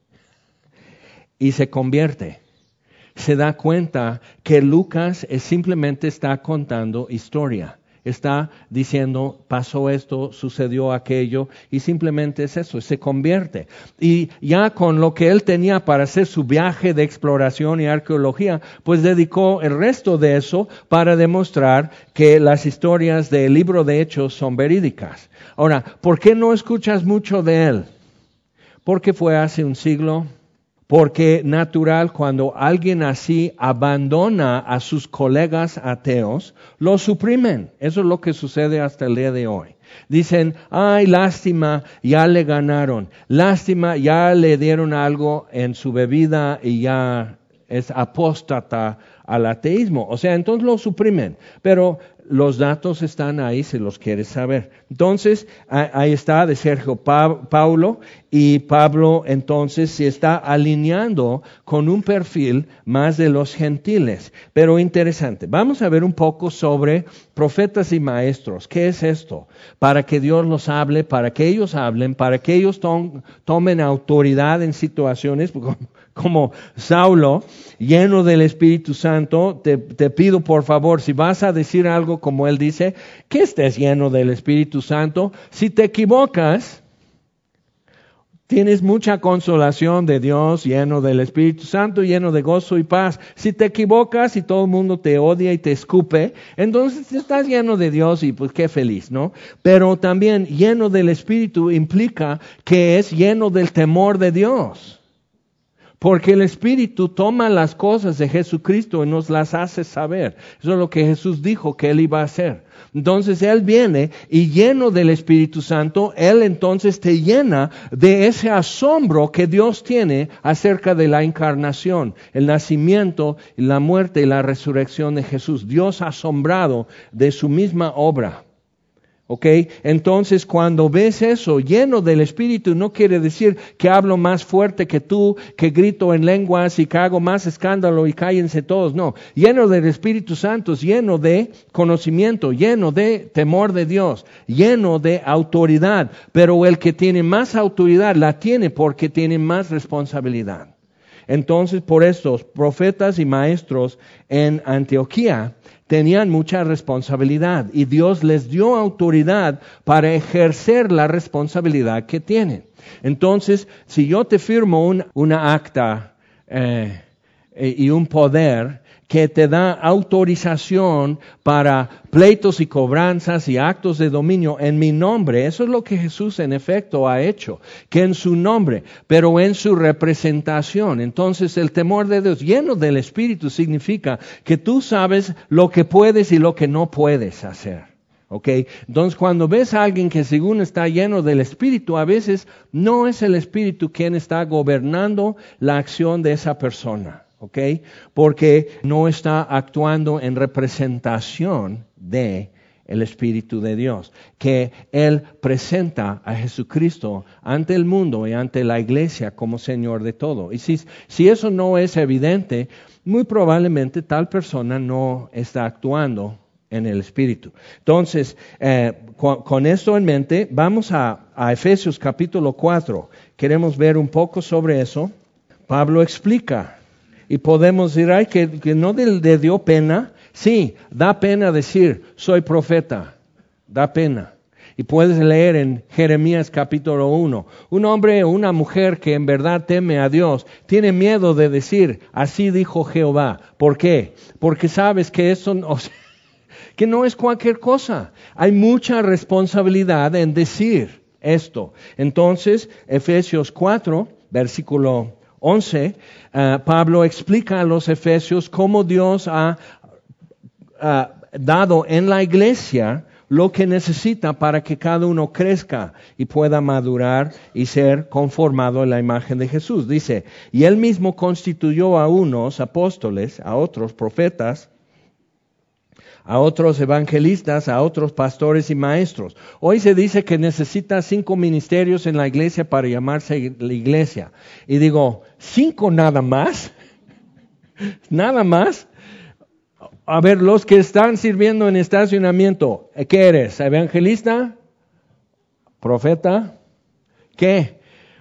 Y se convierte. Se da cuenta que Lucas es, simplemente está contando historia. Está diciendo, pasó esto, sucedió aquello, y simplemente es eso, se convierte. Y ya con lo que él tenía para hacer su viaje de exploración y arqueología, pues dedicó el resto de eso para demostrar que las historias del libro de Hechos son verídicas. Ahora, ¿por qué no escuchas mucho de él? Porque fue hace un siglo. Porque natural, cuando alguien así abandona a sus colegas ateos, lo suprimen. Eso es lo que sucede hasta el día de hoy. Dicen, ay, lástima, ya le ganaron. Lástima, ya le dieron algo en su bebida y ya es apóstata al ateísmo. O sea, entonces lo suprimen. Pero los datos están ahí si los quieres saber. Entonces, ahí está de Sergio pa- Paulo, y Pablo entonces se está alineando con un perfil más de los gentiles. Pero interesante, vamos a ver un poco sobre profetas y maestros. ¿Qué es esto? Para que Dios los hable, para que ellos hablen, para que ellos tom- tomen autoridad en situaciones como, como Saulo, lleno del Espíritu Santo. Te, te pido por favor, si vas a decir algo como él dice, que estés lleno del Espíritu Santo. Si te equivocas, tienes mucha consolación de Dios, lleno del Espíritu Santo, lleno de gozo y paz. Si te equivocas y todo el mundo te odia y te escupe, entonces estás lleno de Dios y pues qué feliz, ¿no? Pero también lleno del Espíritu implica que es lleno del temor de Dios. Porque el Espíritu toma las cosas de Jesucristo y nos las hace saber. Eso es lo que Jesús dijo que Él iba a hacer. Entonces Él viene y lleno del Espíritu Santo, Él entonces te llena de ese asombro que Dios tiene acerca de la encarnación, el nacimiento, la muerte y la resurrección de Jesús. Dios asombrado de su misma obra. ¿Ok? Entonces, cuando ves eso, lleno del Espíritu, no quiere decir que hablo más fuerte que tú, que grito en lenguas y que hago más escándalo y cállense todos. No, lleno del Espíritu Santo, lleno de conocimiento, lleno de temor de Dios, lleno de autoridad. Pero el que tiene más autoridad la tiene porque tiene más responsabilidad. Entonces, por estos profetas y maestros en Antioquía tenían mucha responsabilidad y Dios les dio autoridad para ejercer la responsabilidad que tienen. Entonces, si yo te firmo un, una acta eh, y un poder que te da autorización para pleitos y cobranzas y actos de dominio en mi nombre. Eso es lo que Jesús en efecto ha hecho, que en su nombre, pero en su representación. Entonces el temor de Dios lleno del Espíritu significa que tú sabes lo que puedes y lo que no puedes hacer. Okay. Entonces cuando ves a alguien que según está lleno del Espíritu, a veces no es el Espíritu quien está gobernando la acción de esa persona. Okay, porque no está actuando en representación de el Espíritu de Dios, que Él presenta a Jesucristo ante el mundo y ante la iglesia como Señor de todo. Y si, si eso no es evidente, muy probablemente tal persona no está actuando en el Espíritu. Entonces, eh, con, con esto en mente, vamos a, a Efesios capítulo cuatro. Queremos ver un poco sobre eso. Pablo explica. Y podemos decir, ay, que, que no le, le dio pena. Sí, da pena decir, soy profeta. Da pena. Y puedes leer en Jeremías capítulo uno. Un hombre o una mujer que en verdad teme a Dios, tiene miedo de decir, así dijo Jehová. ¿Por qué? Porque sabes que eso no, o sea, que no es cualquier cosa. Hay mucha responsabilidad en decir esto. Entonces, Efesios cuatro, versículo once, uh, Pablo explica a los efesios cómo Dios ha uh, dado en la iglesia lo que necesita para que cada uno crezca y pueda madurar y ser conformado en la imagen de Jesús. Dice, y Él mismo constituyó a unos apóstoles, a otros profetas, a otros evangelistas, a otros pastores y maestros. Hoy se dice que necesita cinco ministerios en la iglesia para llamarse la iglesia. Y digo, ¿cinco nada más? ¿Nada más? A ver, los que están sirviendo en estacionamiento, ¿qué eres? ¿Evangelista? ¿Profeta? ¿Qué?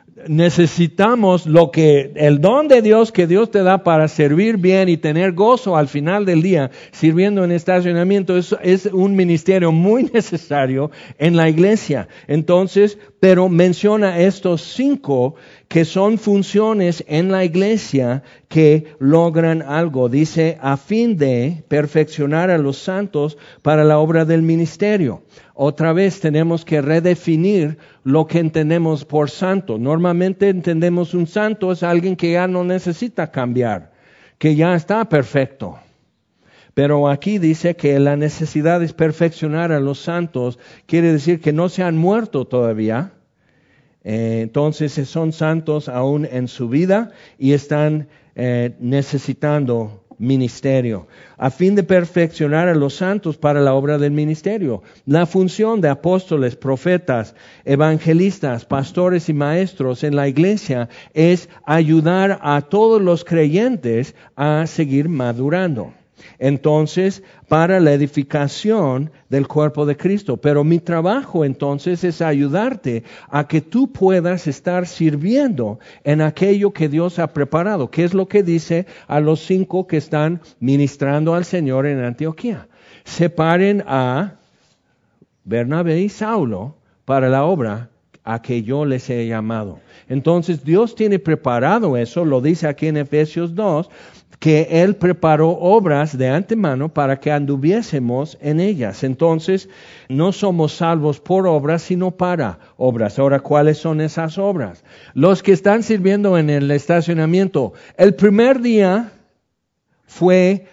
Necesitamos lo que, el don de Dios que Dios te da para servir bien y tener gozo al final del día sirviendo en estacionamiento. Es, es un ministerio muy necesario en la iglesia. Entonces, pero menciona estos cinco que son funciones en la iglesia que logran algo. Dice, a fin de perfeccionar a los santos para la obra del ministerio. Otra vez tenemos que redefinir lo que entendemos por santo. Normalmente entendemos un santo es alguien que ya no necesita cambiar, que ya está perfecto. Pero aquí dice que la necesidad es perfeccionar a los santos, quiere decir que no se han muerto todavía. Eh, entonces son santos aún en su vida y están eh, necesitando ministerio, a fin de perfeccionar a los santos para la obra del ministerio. La función de apóstoles, profetas, evangelistas, pastores y maestros en la iglesia es ayudar a todos los creyentes a seguir madurando. Entonces, para la edificación del cuerpo de Cristo. Pero mi trabajo entonces es ayudarte a que tú puedas estar sirviendo en aquello que Dios ha preparado. ¿Qué es lo que dice a los cinco que están ministrando al Señor en Antioquía? Separen a Bernabé y Saulo para la obra a que yo les he llamado. Entonces Dios tiene preparado eso, lo dice aquí en Efesios dos, que Él preparó obras de antemano para que anduviésemos en ellas. Entonces, no somos salvos por obras, sino para obras. Ahora, ¿cuáles son esas obras? Los que están sirviendo en el estacionamiento, el primer día fue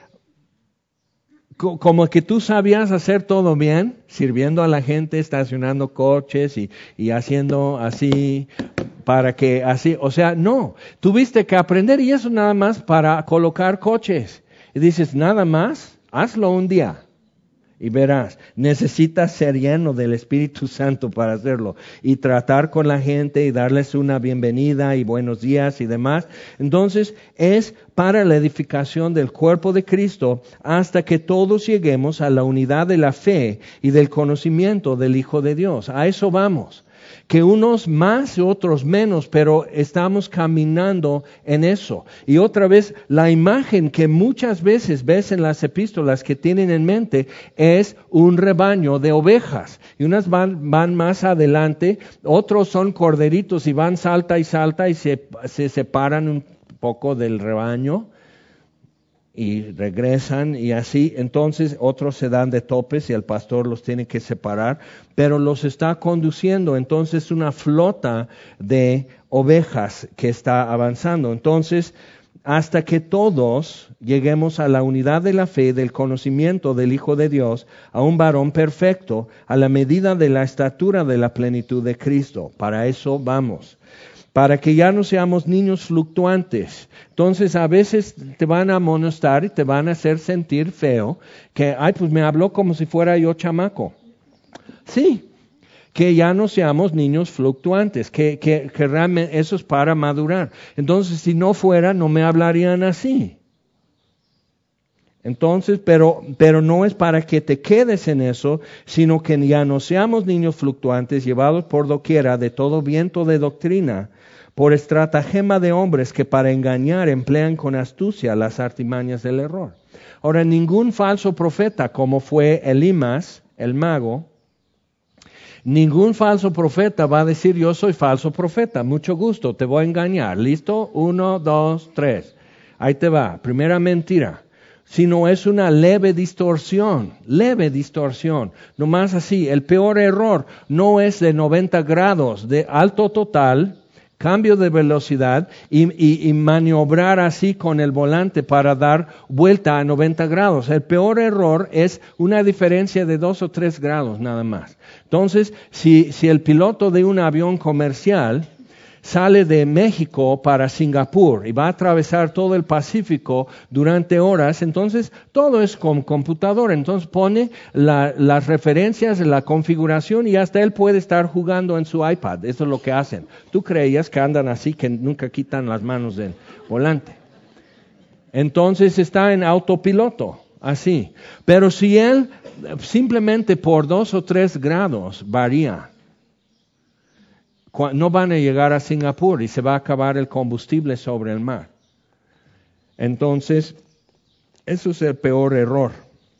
como que tú sabías hacer todo bien, sirviendo a la gente, estacionando coches y, y haciendo así, para que así, o sea, no, tuviste que aprender y eso nada más para colocar coches. Y dices, nada más, hazlo un día y verás, necesitas ser lleno del Espíritu Santo para hacerlo y tratar con la gente y darles una bienvenida y buenos días y demás. Entonces, es para la edificación del cuerpo de Cristo hasta que todos lleguemos a la unidad de la fe y del conocimiento del Hijo de Dios. A eso vamos. Que unos más y otros menos, pero estamos caminando en eso. Y otra vez, la imagen que muchas veces ves en las epístolas que tienen en mente es un rebaño de ovejas. Y unas van, van más adelante, otros son corderitos y van salta y salta y se, se separan un poco del rebaño. y regresan y así, entonces otros se dan de topes y el pastor los tiene que separar, pero los está conduciendo, entonces una flota de ovejas que está avanzando. Entonces, hasta que todos lleguemos a la unidad de la fe, del conocimiento del Hijo de Dios, a un varón perfecto, a la medida de la estatura de la plenitud de Cristo. Para eso vamos. Para que ya no seamos niños fluctuantes. Entonces a veces te van a amonestar y te van a hacer sentir feo, que, ay, pues me habló como si fuera yo chamaco. Sí, que ya no seamos niños fluctuantes, que, que, que realmente eso es para madurar. Entonces si no fuera, no me hablarían así. Entonces, pero, pero no es para que te quedes en eso, sino que ya no seamos niños fluctuantes, llevados por doquiera de todo viento de doctrina, por estratagema de hombres que para engañar emplean con astucia las artimañas del error. Ahora, ningún falso profeta, como fue Elimas, el mago, ningún falso profeta va a decir, yo soy falso profeta, mucho gusto, te voy a engañar. ¿Listo? Uno, dos, tres. Ahí te va. Primera mentira. Sino es una leve distorsión, leve distorsión. Nomás así, el peor error no es de noventa grados, de alto total, cambio de velocidad y, y, y maniobrar así con el volante para dar vuelta a noventa grados. El peor error es una diferencia de dos o tres grados nada más. Entonces, si, si el piloto de un avión comercial sale de México para Singapur y va a atravesar todo el Pacífico durante horas, entonces todo es con computadora, entonces pone la, las referencias, la configuración y hasta él puede estar jugando en su iPad. Eso es lo que hacen. Tú creías que andan así, que nunca quitan las manos del volante. Entonces está en autopiloto, así. Pero si él simplemente por dos o tres grados varía, no van a llegar a Singapur y se va a acabar el combustible sobre el mar. Entonces, eso es el peor error.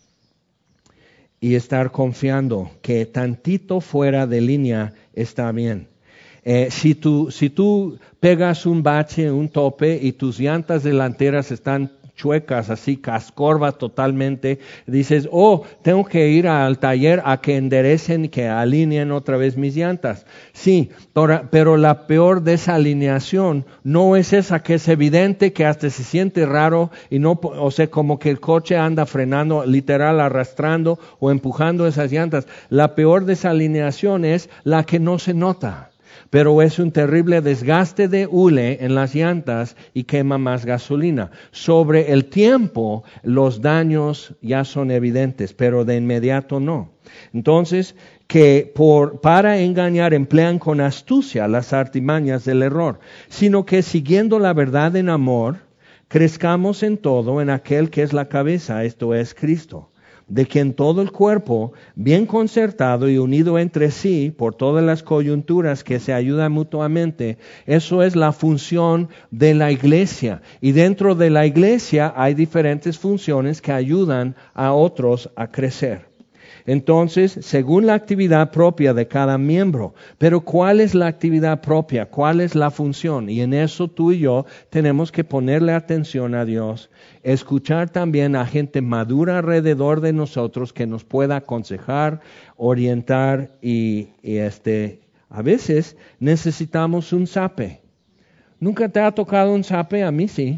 Y estar confiando que tantito fuera de línea está bien. Eh, si tú, si tú pegas un bache, un tope y tus llantas delanteras están chuecas, así, cascorvas totalmente, dices, oh, tengo que ir al taller a que enderecen, que alineen otra vez mis llantas. Sí, pero, pero la peor desalineación no es esa, que es evidente, que hasta se siente raro y no, o sea, como que el coche anda frenando, literal arrastrando o empujando esas llantas. La peor desalineación es la que no se nota, pero es un terrible desgaste de hule en las llantas y quema más gasolina. Sobre el tiempo, los daños ya son evidentes, pero de inmediato no. Entonces, que por, para engañar emplean con astucia las artimañas del error, sino que siguiendo la verdad en amor, crezcamos en todo en aquel que es la cabeza, esto es Cristo, de quien todo el cuerpo, bien concertado y unido entre sí por todas las coyunturas que se ayudan mutuamente, eso es la función de la iglesia. Y dentro de la iglesia hay diferentes funciones que ayudan a otros a crecer. Entonces, según la actividad propia de cada miembro, pero ¿cuál es la actividad propia? ¿Cuál es la función? Y en eso tú y yo tenemos que ponerle atención a Dios, escuchar también a gente madura alrededor de nosotros que nos pueda aconsejar, orientar y, y este, a veces necesitamos un zape. ¿Nunca te ha tocado un zape? A mí sí.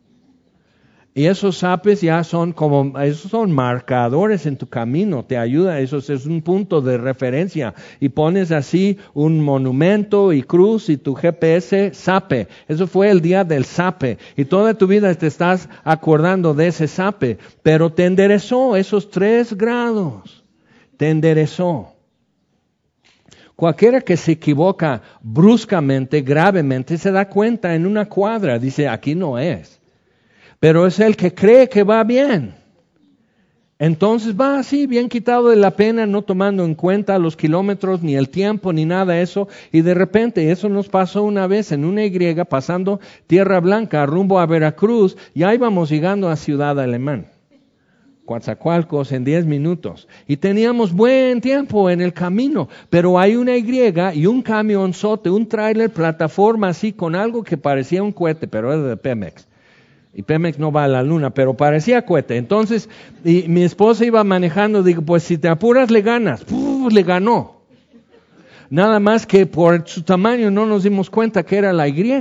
Y esos zapes ya son como, esos son marcadores en tu camino, te ayuda, eso es un punto de referencia. Y pones así un monumento y cruz y tu G P S, zape. Eso fue el día del zape. Y toda tu vida te estás acordando de ese zape. Pero te enderezó esos tres grados. Te enderezó. Cualquiera que se equivoca bruscamente, gravemente, se da cuenta en una cuadra, dice, aquí no es. Pero es el que cree que va bien. Entonces va así, bien quitado de la pena, no tomando en cuenta los kilómetros, ni el tiempo, ni nada de eso. Y de repente, eso nos pasó una vez en una Y, pasando Tierra Blanca, rumbo a Veracruz, y ahí íbamos llegando a Ciudad Alemán, Coatzacoalcos, en diez minutos. Y teníamos buen tiempo en el camino, pero hay una Y y un camionzote, un tráiler, plataforma así, con algo que parecía un cohete, pero era de Pemex. Y Pemex no va a la luna, pero parecía cohete. Entonces, y mi esposa iba manejando, digo, pues si te apuras le ganas. ¡Puf! Le ganó. Nada más que por su tamaño no nos dimos cuenta que era la Y.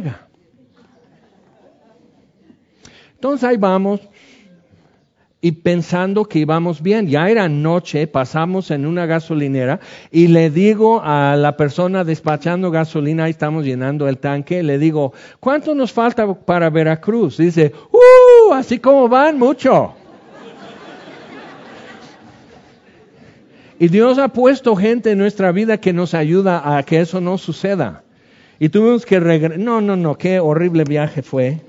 Entonces ahí vamos. Y pensando que íbamos bien, ya era noche, pasamos en una gasolinera y le digo a la persona despachando gasolina, ahí estamos llenando el tanque, le digo, ¿cuánto nos falta para Veracruz? Dice, ¡uh! Así como van, mucho. Y Dios ha puesto gente en nuestra vida que nos ayuda a que eso no suceda. Y tuvimos que regresar, no, no, no, qué horrible viaje fue.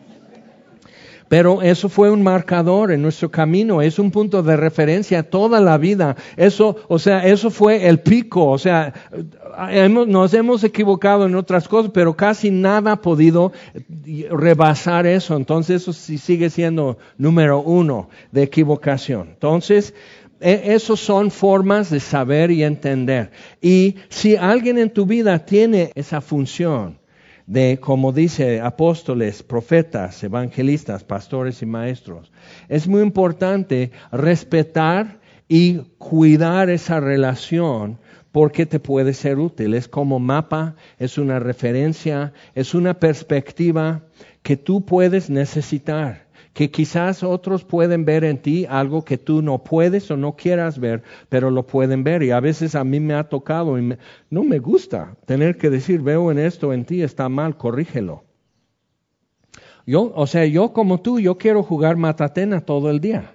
Pero eso fue un marcador en nuestro camino, es un punto de referencia toda la vida. Eso, o sea, eso fue el pico, o sea, hemos, nos hemos equivocado en otras cosas, pero casi nada ha podido rebasar eso. Entonces eso sí sigue siendo número uno de equivocación. Entonces, esas son formas de saber y entender. Y si alguien en tu vida tiene esa función, de, como dice, apóstoles, profetas, evangelistas, pastores y maestros. Es muy importante respetar y cuidar esa relación porque te puede ser útil. Es como mapa, es una referencia, es una perspectiva que tú puedes necesitar, que quizás otros pueden ver en ti algo que tú no puedes o no quieras ver, pero lo pueden ver. Y a veces a mí me ha tocado y me, no me gusta tener que decir, veo en esto en ti, está mal, corrígelo. Yo, o sea, yo como tú, yo quiero jugar matatena todo el día.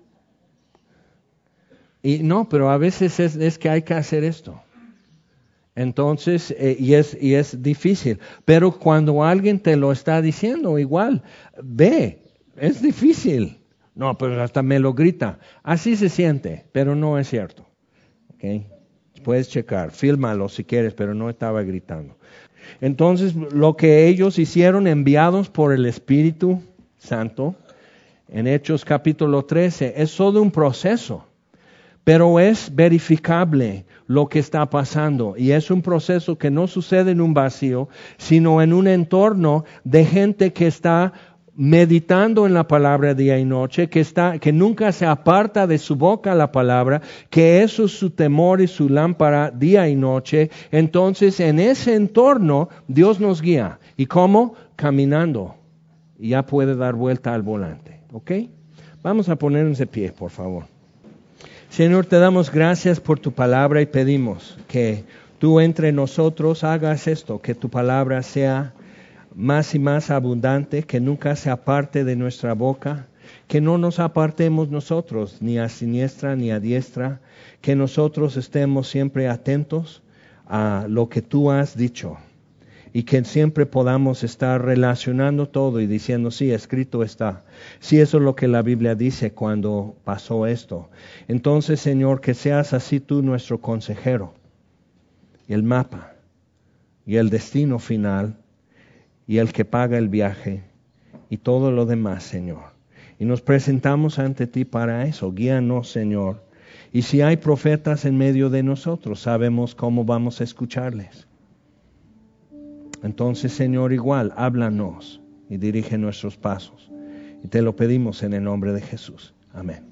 Y no, pero a veces es, es que hay que hacer esto. Entonces, eh, y, es, y es difícil. Pero cuando alguien te lo está diciendo, igual, ve. Es difícil. No, pero hasta me lo grita. Así se siente, pero no es cierto. ¿Okay? Puedes checar, fílmalo si quieres, pero no estaba gritando. Entonces, lo que ellos hicieron enviados por el Espíritu Santo, en Hechos capítulo trece, es todo un proceso, pero es verificable lo que está pasando. Y es un proceso que no sucede en un vacío, sino en un entorno de gente que está meditando en la palabra día y noche, que está, que nunca se aparta de su boca la palabra, que eso es su temor y su lámpara día y noche. Entonces, en ese entorno, Dios nos guía. ¿Y cómo? Caminando. Y ya puede dar vuelta al volante. ¿Ok? Vamos a ponernos de pie, por favor. Señor, te damos gracias por tu palabra y pedimos que tú entre nosotros hagas esto, que tu palabra sea más y más abundante, que nunca se aparte de nuestra boca, que no nos apartemos nosotros, ni a siniestra ni a diestra, que nosotros estemos siempre atentos a lo que tú has dicho y que siempre podamos estar relacionando todo y diciendo, sí, escrito está. Sí, eso es lo que la Biblia dice cuando pasó esto. Entonces, Señor, que seas así tú nuestro consejero, el mapa y el destino final, y el que paga el viaje, y todo lo demás, Señor. Y nos presentamos ante ti para eso. Guíanos, Señor. Y si hay profetas en medio de nosotros, sabemos cómo vamos a escucharles. Entonces, Señor, igual, háblanos y dirige nuestros pasos. Y te lo pedimos en el nombre de Jesús. Amén.